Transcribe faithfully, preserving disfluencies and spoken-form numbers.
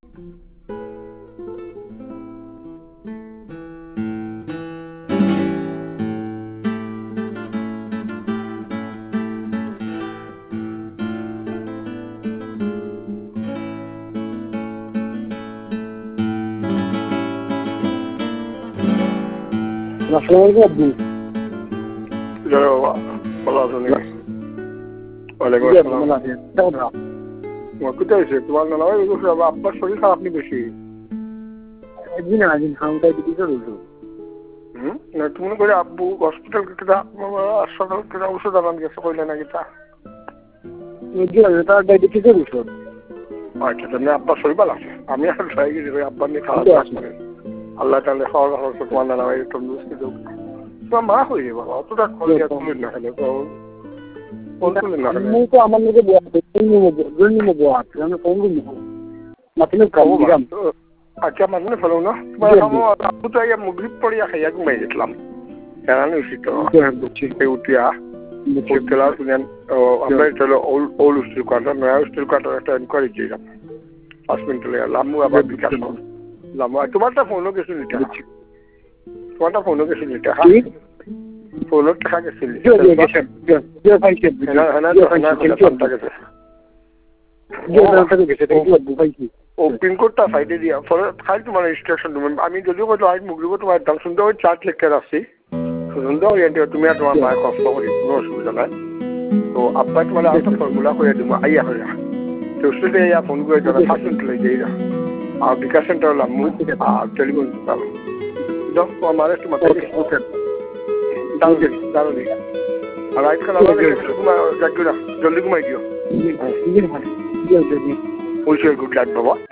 আসসালামু আলাইকুম ভালো আছো নাকি? ওয়ালাইকুম আসসালাম। কোথায় আছে তোমার নানা ভাই? আপনার শরীর খারাপ নি বেশি? একদিন একদিন খাওয়াটাই দিতে চলছো হুম না তুমি করে আব্বু হসপিটাল কেটে হাসপাতাল কেটে ওষুধ আনান গেছে কইলে নাকি তা তার দিতে চলছো? আচ্ছা তাহলে আপনার শরীর ভালো আছে? আমি আর যাই গেছি আব্বার নিয়ে খাওয়া আসবেন আল্লাহ তাহলে খাওয়া দাওয়া করছে তোমার নানা ভাই তন্দুরস্তি দেব তোমার মা হয়ে যাবে বাবা অতটা খরচ তুলেন না খেলে ফোন তুলেন না খেলে তো আমার লোকে আচ্ছা মানে ফেলো না তোমার আব্বু তো মুগরিব পড়িয়া খাইয়া ঘুমাই গেছিলাম জানানি উচিত উঠিয়া উঠলাম শুনেন আমরা এটা হলো ওল্ড স্টিল কোয়ার্টার নয়া স্টিল কোয়ার্টার একটা এনকোয়ারি ছিলাম পাঁচ মিনিট লেগে লামু আবার বিকাশ লামু তোমারটা ফোনও গেছিল এটা তোমারটা ফোনও গেছিল এটা ফোনের টাকা গেছিল ও পিনকোডটা সাইডে দিয়া ফলে খাই তোমার রেজিস্ট্রেশন আমি যদিও কত আইট মুগরিব তোমার দাম শুনতে ওই চার্ট লেখতে আসছি সুন্দর তুমি আর তোমার মায়ের কষ্ট করি কোনো অসুবিধা নাই তো আব্বা তোমার একটা ফর্মুলা করে দিব আইয়া হইয়া তো সেটা ইয়া ফোন করে যারা পাঁচ মিনিট লেগে যাই আর বিকাশ সেন্টার হলাম আর টেলিফোন দশ আমার একটু মাথায় দাঁড়ো দাঁড়ো আর আইট খান জলদি ঘুমাই দিও গুড নাইট বাবা